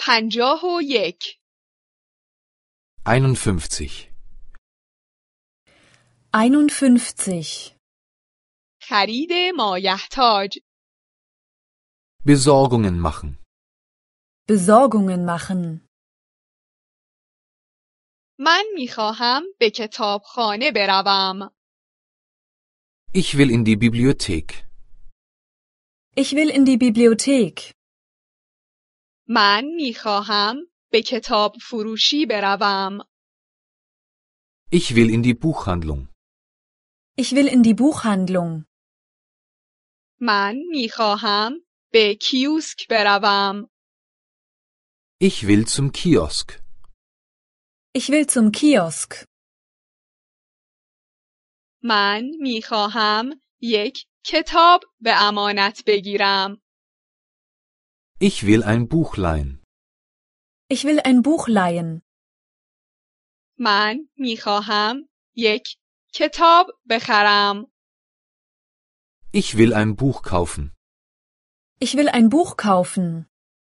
51 51. 51. خرید مایحتاج Besorgungen machen. Besorgungen machen. من میخواهم به کتابخانه بروم. Ich will in die Bibliothek. Ich will in die Bibliothek. من میخواهم به کتاب فروشی بروم. Ich will in die Buchhandlung. Ich will in die Buchhandlung. من میخواهم به کیوسک بروم. Ich will zum Kiosk. Ich will zum Kiosk. من میخواهم یک کتاب به امانت بگیرم. Ich will ein Buch leihen. Ich will ein Buch leihen. من میخواهم یک کتاب بخرم. Ich will ein Buch kaufen. Ich will ein Buch kaufen.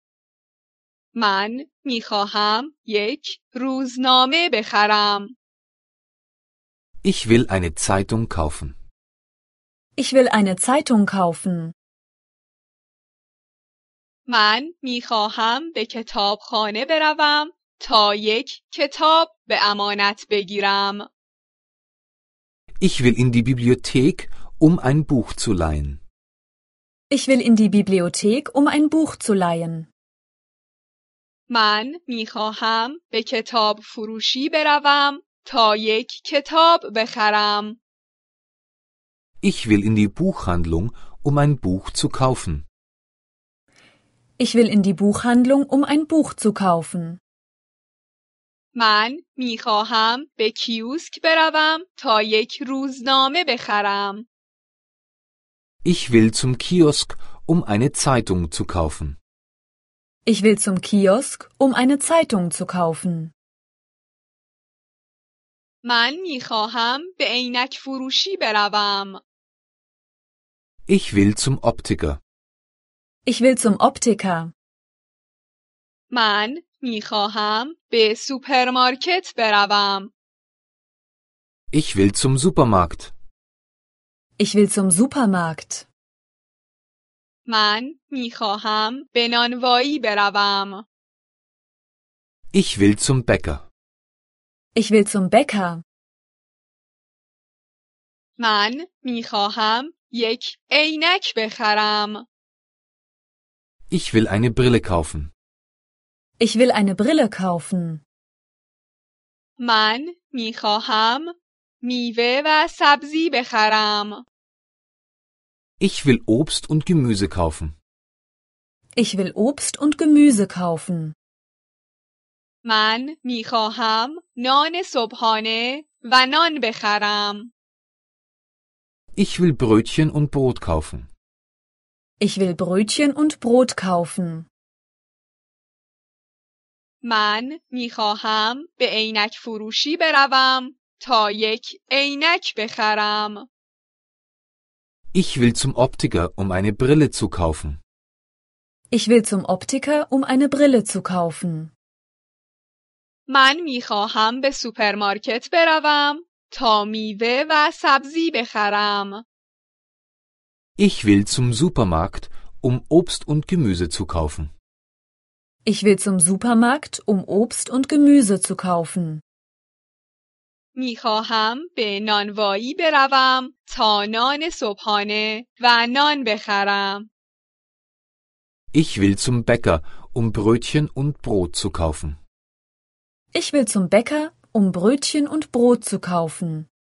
من میخواهم یک روزنامه بخرم. Ich will eine Zeitung kaufen. Ich will eine Zeitung kaufen. من میخواهم به کتابخانه بروم تا یک کتاب به امانت بگیرم. Ich will in die Bibliothek, um ein Buch zu leihen. Ich will in die Bibliothek, um ein Buch zu leihen. من میخواهم به کتاب فروشی بروم تا یک کتاب بخرم. Ich will in die Buchhandlung, um ein Buch zu kaufen. Ich will in die Buchhandlung, um ein Buch zu kaufen. من میخواهم به کیوسک بروم تا یک روزنامه بخرم. Ich will zum Kiosk, um eine Zeitung zu kaufen. Ich will zum Kiosk, um eine Zeitung zu kaufen. من میخواهم به عینک فروشی بروم. Ich will zum Optiker. Ich will zum Optiker. من میخواهم به سوپرمارکت بروم. Ich will zum Supermarkt. Ich will zum Supermarkt. من میخواهم به نانوایی بروم. Ich will zum Bäcker. Ich will zum Bäcker. من میخواهم یک عینک بخرم. Ich will eine Brille kaufen. Ich will eine Brille kaufen. من میخواهم میوه و سبزی بخرم. Ich will Obst und Gemüse kaufen. Ich will Obst und Gemüse kaufen. من میخواهم نان صبحانه و نان بخرم. Ich will Brötchen und Brot kaufen. Ich will Brötchen und Brot kaufen. من میخواهم به عینک فروشی بروم تا یک عینک بخرم. Ich will zum Optiker, um eine Brille zu kaufen. Ich will zum Optiker, um eine Brille zu kaufen. من میخواهم به سوپرمارکت بروم تا میوه و سبزی بخرم. Ich will zum Supermarkt, um Obst und Gemüse zu kaufen. Ich will zum Supermarkt, um Obst und Gemüse zu kaufen. میخواهم به نانوایی بروم تا نان صبحانه و نان بخرم. Ich will zum Bäcker, um Brötchen und Brot zu kaufen. Ich will zum Bäcker, um Brötchen und Brot zu kaufen.